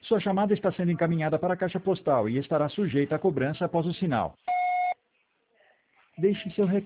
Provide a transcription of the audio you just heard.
Sua chamada está sendo encaminhada para a caixa postal e estará sujeita a cobrança após o sinal. Deixe seu recado.